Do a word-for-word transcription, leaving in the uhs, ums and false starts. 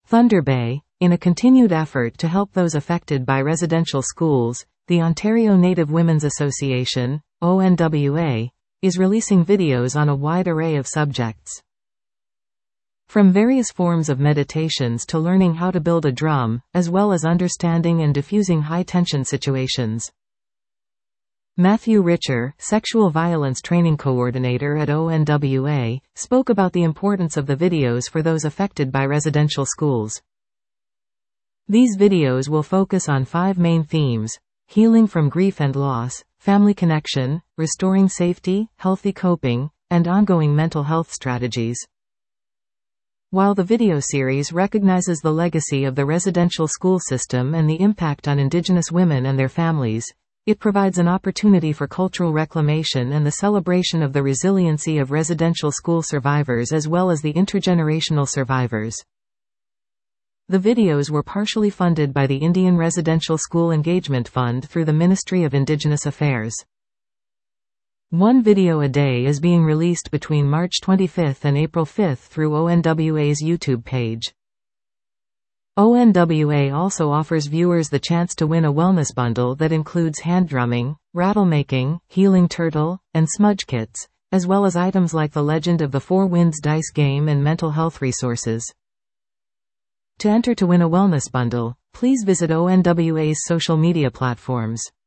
Thunder Bay. In a continued effort to help those affected by residential schools, the Ontario Native Women's Association, O N W A, is releasing videos on a wide array of subjects. From various forms of meditations to learning how to build a drum, as well as understanding and diffusing high-tension situations. Matthew Richer, Sexual Violence Training Coordinator at O N W A, spoke about the importance of the videos for those affected by residential schools. These videos will focus on five main themes: healing from grief and loss, family connection, restoring safety, healthy coping, and ongoing mental health strategies. While the video series recognizes the legacy of the residential school system and the impact on Indigenous women and their families, it provides an opportunity for cultural reclamation and the celebration of the resiliency of residential school survivors as well as the intergenerational survivors. The videos were partially funded by the Indian Residential School Engagement Fund through the Ministry of Indigenous Affairs. One video a day is being released between March twenty-fifth and April fifth through O N W A's YouTube page. O N W A also offers viewers the chance to win a wellness bundle that includes hand drumming, rattle making, healing turtle, and smudge kits, as well as items like the Legend of the Four Winds dice game and mental health resources. To enter to win a wellness bundle, please visit O N W A's social media platforms.